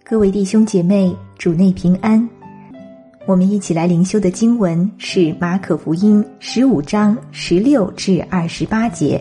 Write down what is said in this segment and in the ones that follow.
各位弟兄姐妹，主内平安。我们一起来灵修的经文是马可福音15章16至28节。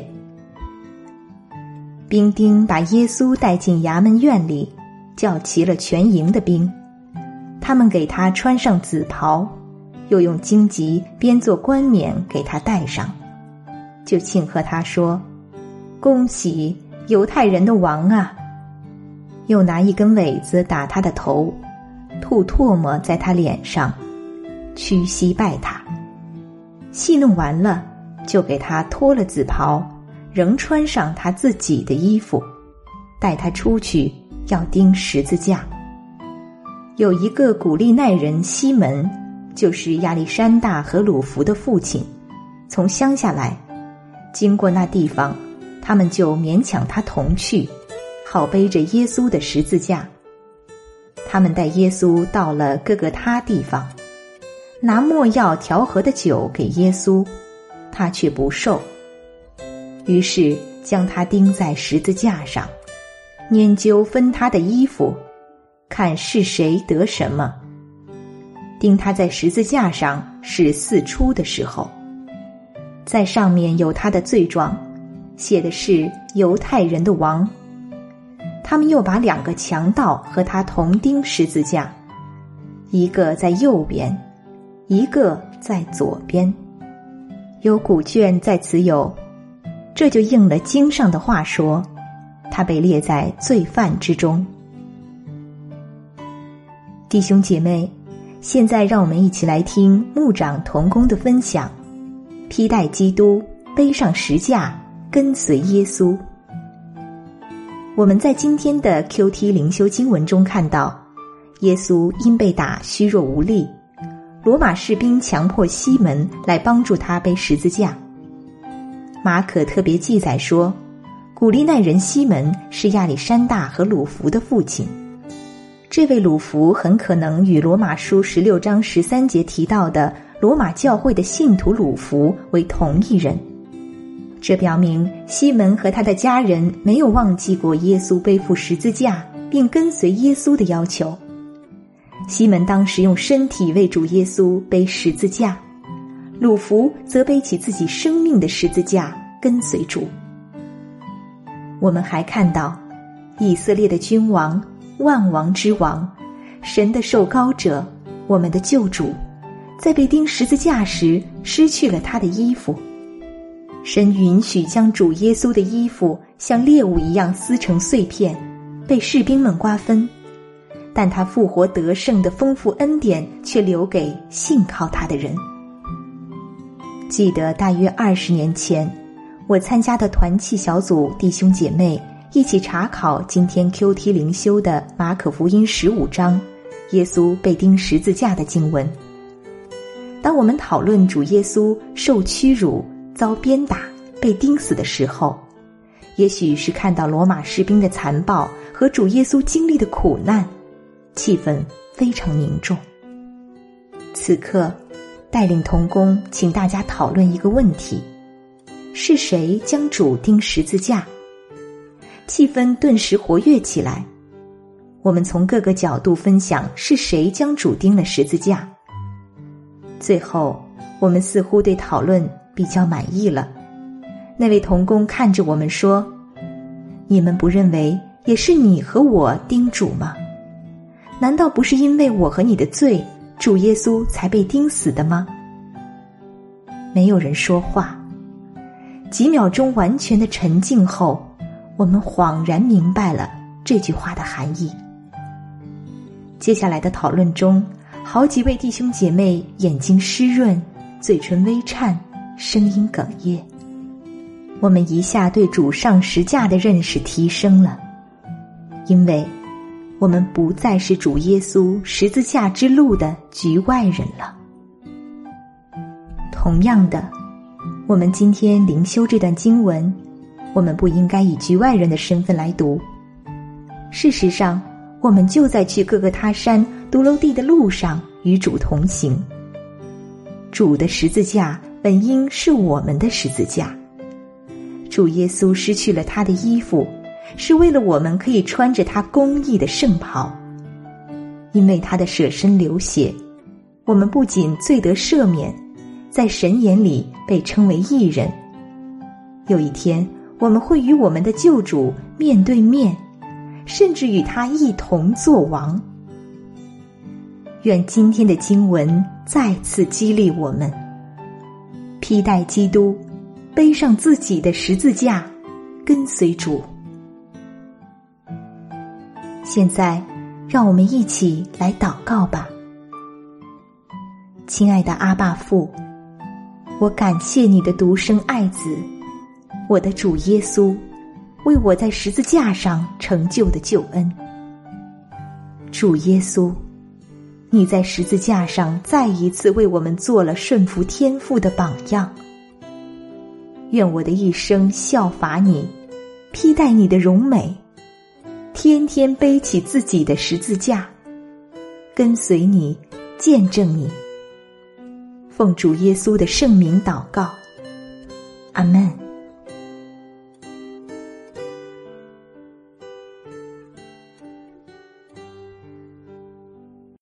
兵丁把耶稣带进衙门院里，叫齐了全营的兵，他们给他穿上紫袍，又用荆棘编作冠冕给他戴上，就庆贺他说：恭喜犹太人的王啊！又拿一根苇子打他的头，吐唾沫在他脸上，屈膝拜他。戏弄完了，就给他脱了紫袍，仍穿上他自己的衣服，带他出去，要钉十字架。有一个古利奈人西门，就是亚历山大和鲁孚的父亲，从乡下来，经过那地方，他们就勉强他同去，好背着耶稣的十字架。他们带耶稣到了各个他地方，拿没药调和的酒给耶稣，他却不受。于是将他钉在十字架上，拈阄分他的衣服，看是谁得什么。钉他在十字架上是巳初的时候，在上面有他的罪状，写的是犹太人的王。他们又把2个强盗和他同钉十字架，一个在右边，一个在左边。有古卷在此有，这就应了经上的话说，他被列在罪犯之中。弟兄姐妹，现在让我们一起来听牧长同工的分享，披戴基督，背上十架，跟随耶稣。我们在今天的 QT 灵修经文中看到，耶稣因被打虚弱无力，罗马士兵强迫西门来帮助他背十字架。马可特别记载说，古利奈人西门是亚历山大和鲁孚的父亲。这位鲁孚很可能与罗马书16章13节提到的罗马教会的信徒鲁孚为同一人。这表明西门和他的家人没有忘记过耶稣背负十字架并跟随耶稣的要求。西门当时用身体为主耶稣背十字架，鲁孚则背起自己生命的十字架跟随主。我们还看到以色列的君王，万王之王，神的受膏者，我们的救主，在被钉十字架时失去了他的衣服。神允许将主耶稣的衣服像猎物一样撕成碎片，被士兵们瓜分，但他复活得胜的丰富恩典却留给信靠他的人。记得大约20年前，我参加的团契小组弟兄姐妹一起查考今天 QT 灵修的马可福音15章耶稣被钉十字架的经文。当我们讨论主耶稣受屈辱、遭鞭打、被钉死的时候，也许是看到罗马士兵的残暴和主耶稣经历的苦难，气氛非常凝重。此刻带领同工请大家讨论一个问题，是谁将主钉十字架？气氛顿时活跃起来。我们从各个角度分享是谁将主钉了十字架。最后我们似乎对讨论比较满意了。那位同工看着我们说，你们不认为也是你和我钉主吗？难道不是因为我和你的罪，主耶稣才被钉死的吗？没有人说话。几秒钟完全的沉静后，我们恍然明白了这句话的含义。接下来的讨论中，好几位弟兄姐妹眼睛湿润，嘴唇微颤，声音哽咽。我们一下对主上十架的认识提升了，因为我们不再是主耶稣十字架之路的局外人了。同样的，我们今天灵修这段经文，我们不应该以局外人的身份来读。事实上，我们就在去各个他山独楼地的路上与主同行。主的十字架本应是我们的十字架。主耶稣失去了他的衣服，是为了我们可以穿着他公义的圣袍， 因为他的舍身流血，我们不仅罪得赦免，在神眼里被称为义人。有一天，我们会与我们的救主面对面，甚至与他一同作王。愿今天的经文再次激励我们，披戴基督，背上自己的十字架，跟随主。现在，让我们一起来祷告吧。亲爱的阿爸父，我感谢你的独生爱子，我的主耶稣，为我在十字架上成就的救恩。主耶稣，你在十字架上再一次为我们做了顺服天父的榜样。愿我的一生效法你，披戴你的荣美，天天背起自己的十字架，跟随你，见证你。奉主耶稣的圣名祷告，阿们。